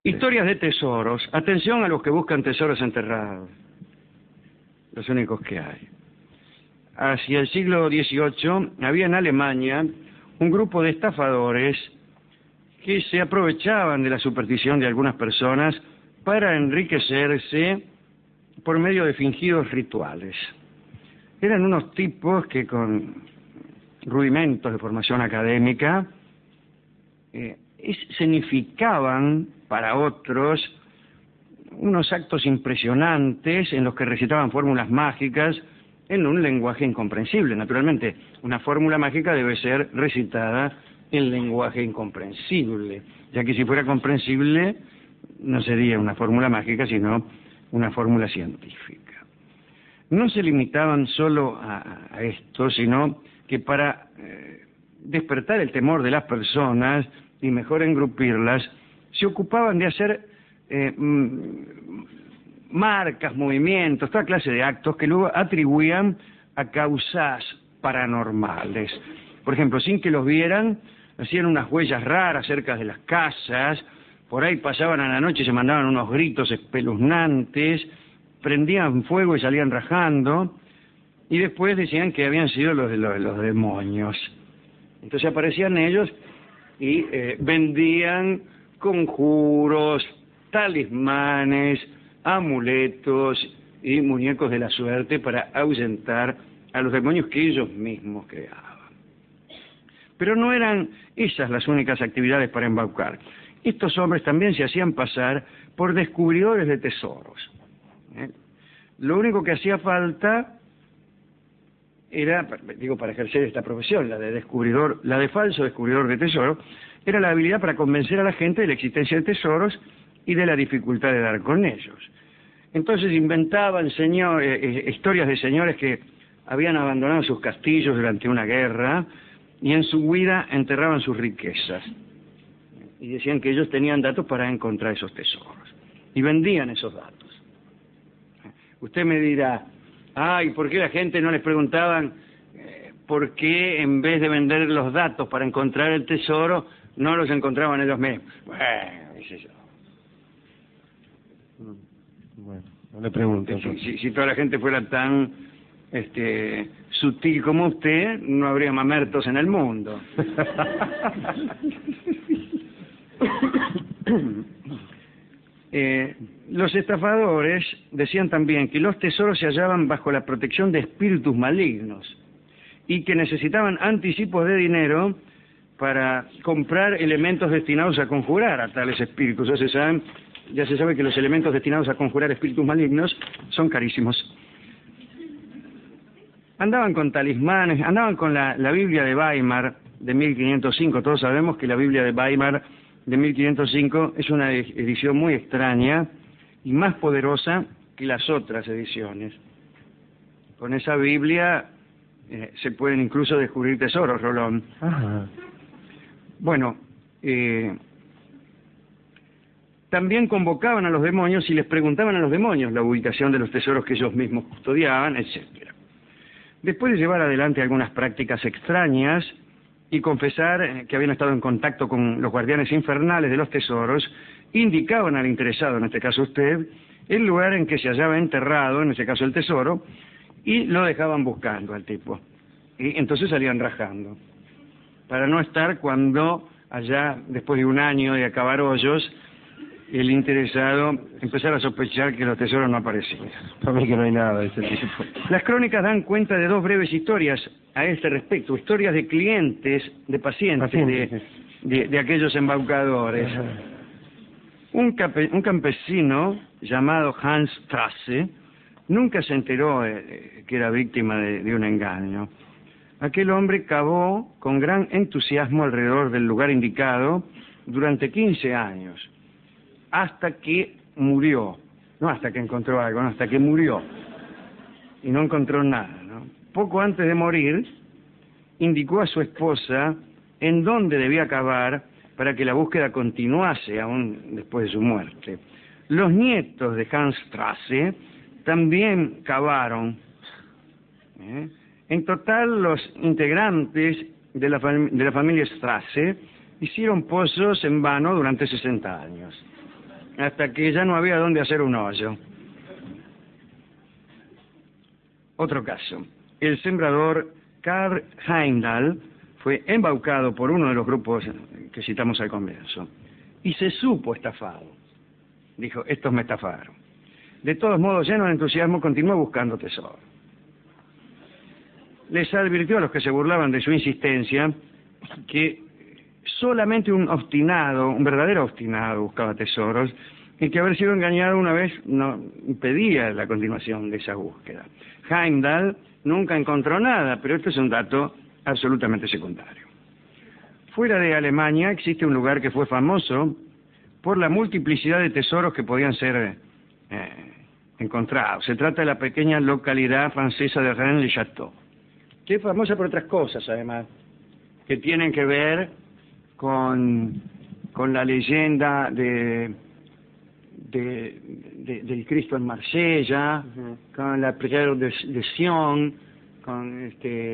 Historias de tesoros. Atención a los que buscan tesoros enterrados. Los únicos que hay. Hacia el siglo XVIII había en Alemania un grupo de estafadores que se aprovechaban de la superstición de algunas personas para enriquecerse por medio de fingidos rituales. Eran unos tipos que con rudimentos de formación académica escenificaban para otros unos actos impresionantes en los que recitaban fórmulas mágicas en un lenguaje incomprensible. Naturalmente, una fórmula mágica debe ser recitada en lenguaje incomprensible, ya que si fuera comprensible no sería una fórmula mágica, sino una fórmula científica. No se limitaban solo a esto, sino que para despertar el temor de las personas y mejor engrupirlas, se ocupaban de hacer marcas, movimientos, toda clase de actos que luego atribuían a causas paranormales. Por ejemplo, sin que los vieran, hacían unas huellas raras cerca de las casas, por ahí pasaban a la noche y se mandaban unos gritos espeluznantes, prendían fuego y salían rajando, y después decían que habían sido los demonios. Entonces aparecían ellos y vendían conjuros, talismanes, amuletos y muñecos de la suerte para ahuyentar a los demonios que ellos mismos creaban. Pero no eran esas las únicas actividades para embaucar. Estos hombres también se hacían pasar por descubridores de tesoros. Lo único que hacía falta era, para ejercer esta profesión, la de falso descubridor de tesoros, era la habilidad para convencer a la gente de la existencia de tesoros y de la dificultad de dar con ellos. Entonces inventaban historias de señores que habían abandonado sus castillos durante una guerra y en su huida enterraban sus riquezas. Y decían que ellos tenían datos para encontrar esos tesoros. Y vendían esos datos. Usted me dirá, ¿y por qué la gente no les preguntaban por qué en vez de vender los datos para encontrar el tesoro, no los encontraban ellos mismos? Bueno, qué sé yo. Bueno, no le pregunto. Si toda la gente fuera tan sutil como usted, no habría mamertos en el mundo. Los estafadores decían también que los tesoros se hallaban bajo la protección de espíritus malignos y que necesitaban anticipos de dinero para comprar elementos destinados a conjurar a tales espíritus. Ya se sabe que los elementos destinados a conjurar espíritus malignos son carísimos. Andaban con talismanes, andaban con la Biblia de Weimar de 1505. Todos sabemos que la Biblia de Weimar de 1505 es una edición muy extraña y más poderosa que las otras ediciones. Con esa Biblia se pueden incluso descubrir tesoros, Rolón. Ajá. Bueno, también convocaban a los demonios y les preguntaban a los demonios la ubicación de los tesoros que ellos mismos custodiaban, etc. Después de llevar adelante algunas prácticas extrañas y confesar que habían estado en contacto con los guardianes infernales de los tesoros, indicaban al interesado, en este caso usted, el lugar en que se hallaba enterrado, en este caso el tesoro, y lo dejaban buscando al tipo. Y entonces salían rajando, para no estar cuando allá, después de un año de acabar hoyos, el interesado empezara a sospechar que los tesoros no aparecían. Para mí que no hay nada de ese tipo. Las crónicas dan cuenta de dos breves historias a este respecto, historias de clientes, de pacientes. De aquellos embaucadores. Ajá. Un campesino llamado Hans Strasse nunca se enteró que era víctima de un engaño. Aquel hombre cavó con gran entusiasmo alrededor del lugar indicado durante 15 años, hasta que murió. No hasta que encontró algo, no, hasta que murió. Y no encontró nada, ¿no? Poco antes de morir, indicó a su esposa en dónde debía cavar para que la búsqueda continuase aún después de su muerte. Los nietos de Hans Strasse también cavaron. En total, los integrantes de la familia Strasse hicieron pozos en vano durante 60 años. hasta que ya no había dónde hacer un hoyo. Otro caso. El sembrador Karl Heimdall fue embaucado por uno de los grupos que citamos al comienzo y se supo estafado. Dijo, estos me estafaron. De todos modos, lleno de entusiasmo, continuó buscando tesoro. Les advirtió a los que se burlaban de su insistencia que solamente un obstinado, un verdadero obstinado buscaba tesoros y que haber sido engañado una vez no impedía la continuación de esa búsqueda. Heimdall nunca encontró nada, pero esto es un dato absolutamente secundario. Fuera de Alemania existe un lugar que fue famoso por la multiplicidad de tesoros que podían ser encontrados. Se trata de la pequeña localidad francesa de Rennes-le-Château, que es famosa por otras cosas, además, que tienen que ver con la leyenda del Cristo en Marsella, con la Prière de Sion, con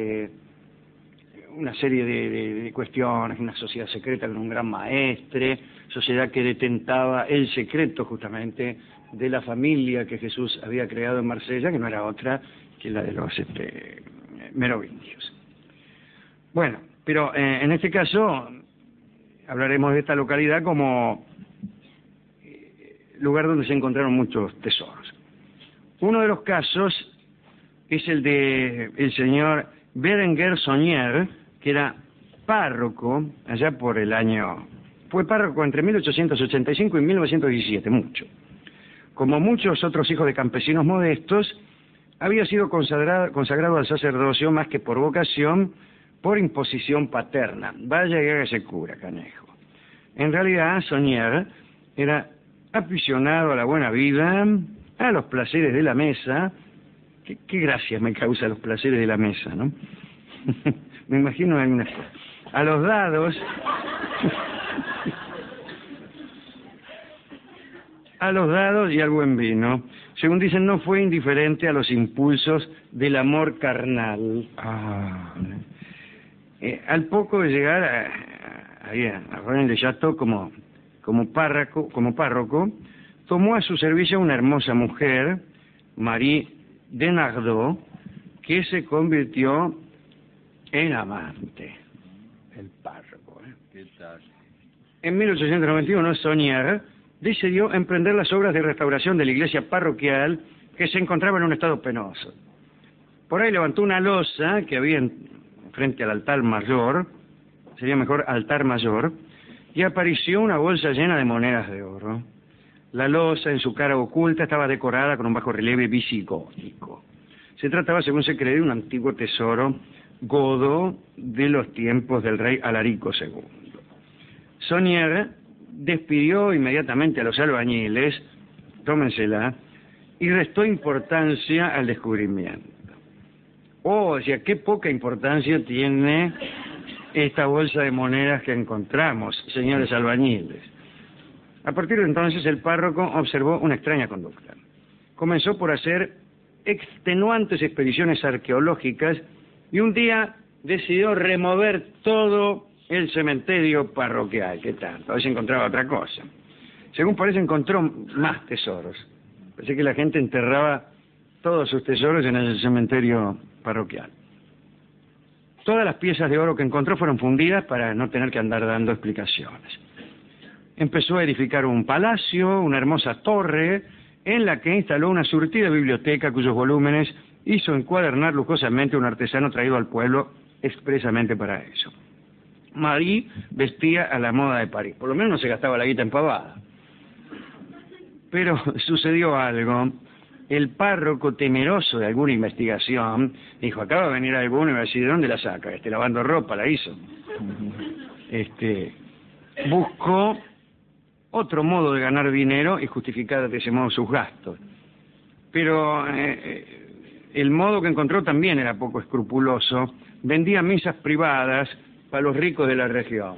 una serie de cuestiones, una sociedad secreta con un gran maestre, sociedad que detentaba el secreto justamente de la familia que Jesús había creado en Marsella, que no era otra que la de los merovingios. Bueno, pero en este caso hablaremos de esta localidad como lugar donde se encontraron muchos tesoros. Uno de los casos es el de el señor Berenguer Saunier, que era párroco allá por el año... Fue párroco entre 1885 y 1917, mucho. Como muchos otros hijos de campesinos modestos, había sido consagrado al sacerdocio más que por vocación, por imposición paterna. Vaya que hágase cura, canejo. En realidad, Saunier era aficionado a la buena vida, a los placeres de la mesa. Qué gracia me causa los placeres de la mesa, ¿no? Me imagino algunas cosas. A los dados, a los dados y al buen vino. Según dicen, no fue indiferente a los impulsos del amor carnal. Al poco de llegar a Rennes-le-Château como párroco, tomó a su servicio a una hermosa mujer, Marie Denardot, que se convirtió en amante, el párroco. ¿Qué tal? En 1891, Saunier decidió emprender las obras de restauración de la iglesia parroquial que se encontraba en un estado penoso. Por ahí levantó una losa que había frente al altar mayor, sería mejor altar mayor, y apareció una bolsa llena de monedas de oro. La losa, en su cara oculta, estaba decorada con un bajo relieve visigótico. Se trataba, según se cree, de un antiguo tesoro godo de los tiempos del rey Alarico II. Saunier despidió inmediatamente a los albañiles, tómensela, y restó importancia al descubrimiento. O sea, qué poca importancia tiene esta bolsa de monedas que encontramos, señores albañiles. A partir de entonces el párroco observó una extraña conducta. Comenzó por hacer extenuantes expediciones arqueológicas y un día decidió remover todo el cementerio parroquial. ¿Qué tanto? A ver si encontraba otra cosa. Según parece, encontró más tesoros. Parece que la gente enterraba todos sus tesoros en el cementerio parroquial. Todas las piezas de oro que encontró fueron fundidas para no tener que andar dando explicaciones. Empezó a edificar un palacio, una hermosa torre, en la que instaló una surtida biblioteca cuyos volúmenes hizo encuadernar lujosamente un artesano traído al pueblo expresamente para eso. Marie vestía a la moda de París, por lo menos no se gastaba la guita en pavada. Pero sucedió algo. El párroco, temeroso de alguna investigación, dijo, acaba de venir alguno y va a decir, ¿de dónde la saca? Lavando ropa la hizo. Buscó otro modo de ganar dinero y justificar de ese modo sus gastos. Pero el modo que encontró también era poco escrupuloso. Vendía misas privadas para los ricos de la región.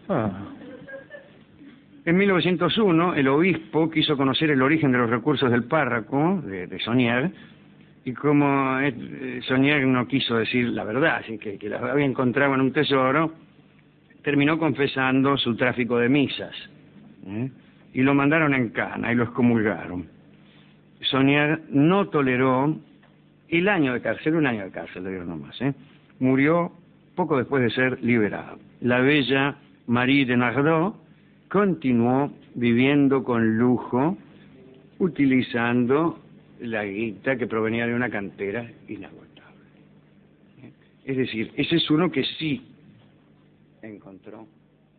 En 1901, el obispo quiso conocer el origen de los recursos del párroco, de Saunier, y como Saunier no quiso decir la verdad, así que las había encontrado en un tesoro, terminó confesando su tráfico de misas. y lo mandaron en cana y lo excomulgaron. Saunier no toleró el año de cárcel, un año de cárcel le dieron nomás, murió poco después de ser liberado. La bella Marie de Nardot continuó viviendo con lujo, utilizando la guita que provenía de una cantera inagotable. Es decir, ese es uno que sí encontró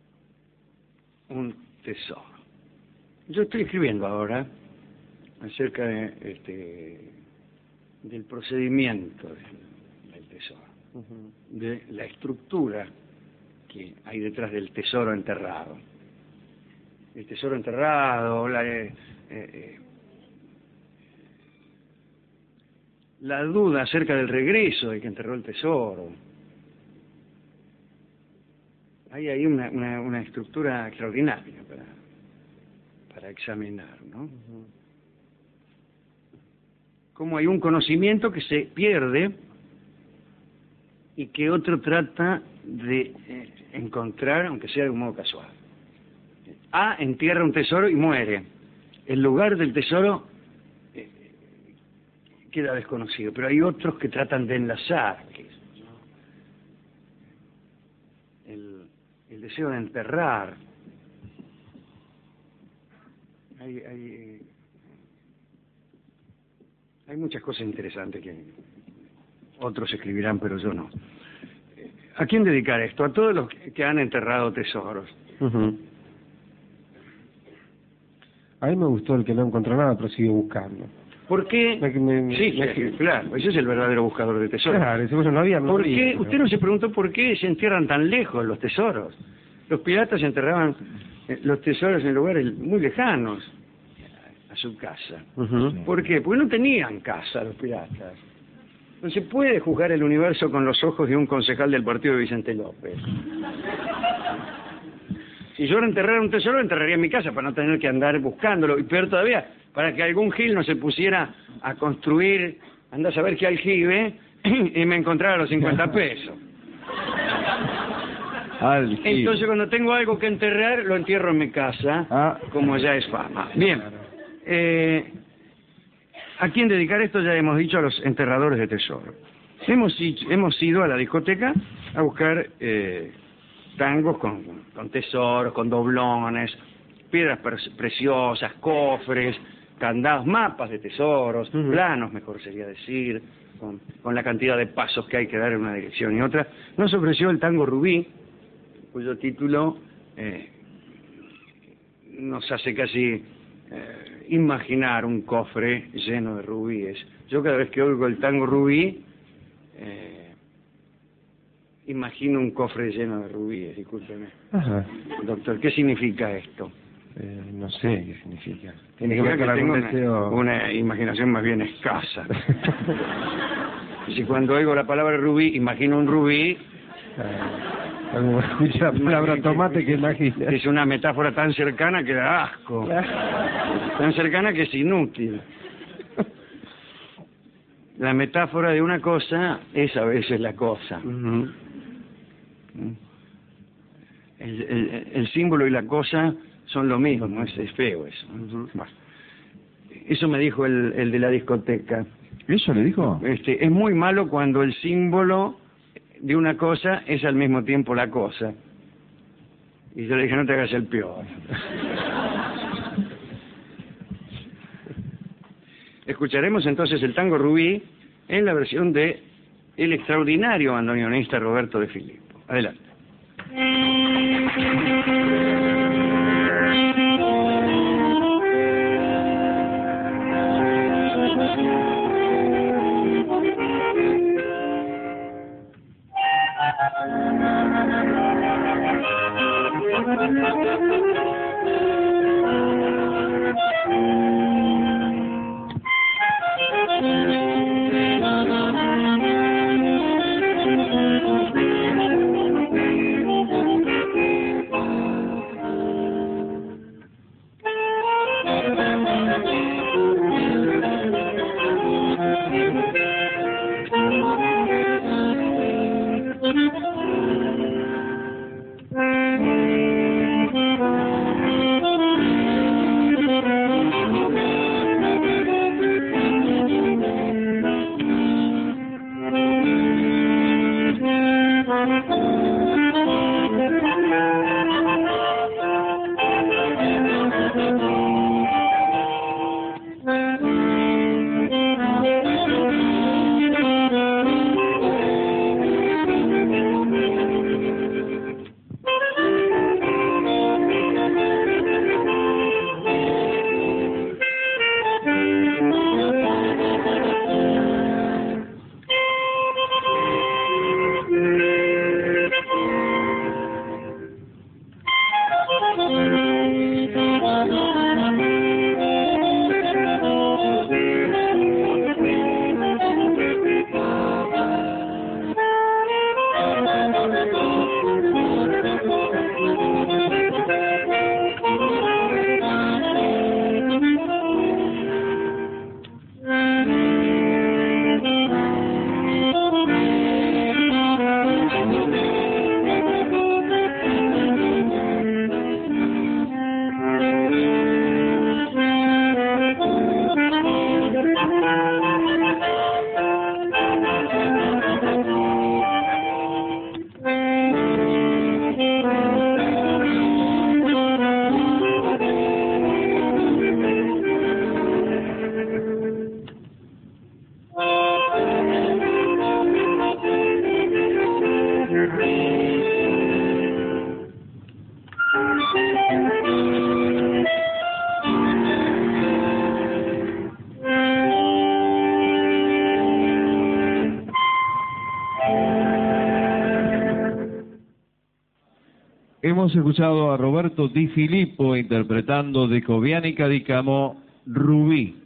un tesoro. Yo estoy escribiendo ahora acerca del procedimiento del tesoro, de la estructura que hay detrás del tesoro enterrado. El tesoro enterrado, la duda acerca del regreso de que enterró el tesoro. Hay ahí una estructura extraordinaria para examinar, ¿no? Como hay un conocimiento que se pierde y que otro trata de encontrar, aunque sea de un modo casual. A entierra un tesoro y muere. El lugar del tesoro queda desconocido, pero hay otros que tratan de enlazar, ¿no? El deseo de enterrar. Hay muchas cosas interesantes que otros escribirán, pero yo no. ¿A quién dedicar esto? A todos los que han enterrado tesoros. A mí me gustó el que no encontró nada, pero sigue buscando. ¿Por qué? Sí, claro, ese es el verdadero buscador de tesoros. Claro, ese no había. ¿Por qué? Usted no se preguntó por qué se entierran tan lejos los tesoros. Los piratas enterraban los tesoros en lugares muy lejanos a su casa. ¿Por qué? Porque no tenían casa los piratas. No se puede juzgar el universo con los ojos de un concejal del partido de Vicente López. Si yo enterrara un tesoro, enterraría en mi casa para no tener que andar buscándolo. Y peor todavía, para que algún gil no se pusiera a construir, anda a saber qué aljibe, y me encontrara los 50 pesos. Entonces, cuando tengo algo que enterrar, lo entierro en mi casa, como ya es fama. Bien. ¿A quién dedicar esto? Ya hemos dicho, a los enterradores de tesoro. Hemos ido a la discoteca a buscar tangos con tesoros, con doblones, piedras preciosas, cofres, candados, mapas de tesoros, planos, mejor sería decir, con la cantidad de pasos que hay que dar en una dirección y otra. Nos ofreció el tango Rubí, cuyo título nos hace casi imaginar un cofre lleno de rubíes. Yo cada vez que oigo el tango Rubí, imagino un cofre lleno de rubíes, discúlpeme. Doctor, ¿qué significa esto? No sé qué significa. Tiene que ver con algún deseo. Una imaginación más bien escasa. Si cuando oigo la palabra rubí, imagino un rubí. Cuando escucha la palabra tomate, ¿qué imagina? Es una metáfora tan cercana que da asco. Tan cercana que es inútil. La metáfora de una cosa es a veces la cosa. El símbolo y la cosa son lo mismo, es feo eso. Bueno, eso me dijo el de la discoteca. ¿Eso le dijo? Es muy malo cuando el símbolo de una cosa es al mismo tiempo la cosa. Y yo le dije, no te hagas el peor. Escucharemos entonces el tango Rubí en la versión de el extraordinario bandoneonista Roberto de Filippo. Adelante. Hemos escuchado a Roberto Di Filippo interpretando de Covianica di Camo, Rubí.